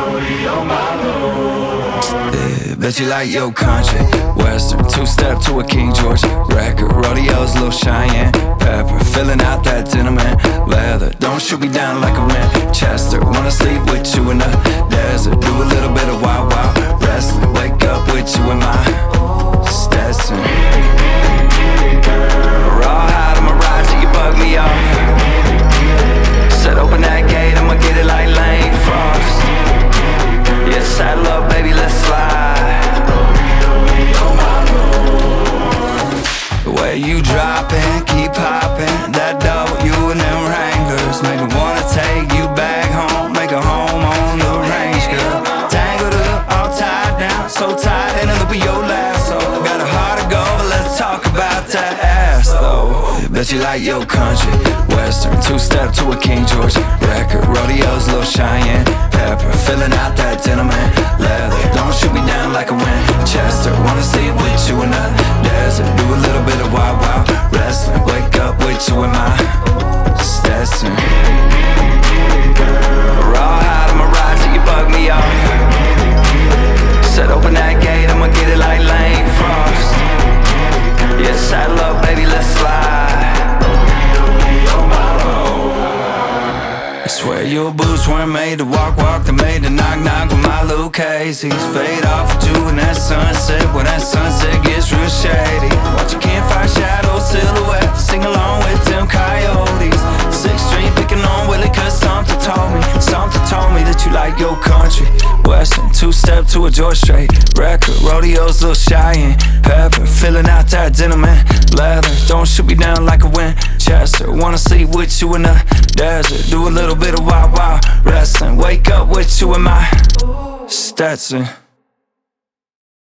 Yeah, bet you like your country western, two-step to a King George record. Rodeos, Lil Cheyenne Pepper, filling out that denim and leather. Don't shoot me down like a Winchester. Wanna sleep with you in the desert. Do a little bit of wild, wild wrestling. Wake up with you in my Stetson. Raw hide, I'ma ride till you bug me off. Said open that gate, I'ma get it like Lane Frost. Yeah, saddle up, baby, let's slide. The way you droppin', keep poppin', that dope, you and them Wranglers make me wanna take you back home, make a home on the range, girl. Tangled up, all tied down, so tight in the loop of your lasso. Got a heart of gold, but let's talk about that ass, though. Bet you like your country western, two-step to a King George record. Rodeos, Lil Cheyenne Pepper, filling out that denim and leather. Don't shoot me down like a Winchester. Wanna sleep with you in the desert. Do a little bit of wild, wild wrestling. Wake up with you in my Stetson. Raw hide, I'ma ride till you bug me off. Said open that gate, I'ma get it like Lane Frost. Yeah, saddle up, baby, let's slide. I swear your boots weren't made to walk, walk. They're made to knock, knock with my Lucchese's. Fade off with you in that sunset, when that sunset gets real shady. Watch your campfire shadow silhouette, sing along with them coyotes. 6th Street picking on Willie, cause something told me that you like your country western, two-step to a George Strait record. Rodeos, Lil Cheyenne Pepper, filling out that denim and leather. Don't shoot me down like a Winchester. Wanna sleep with you in the desert. Do a little bit of wild, wild wrestling. Wake up with you in my Stetson.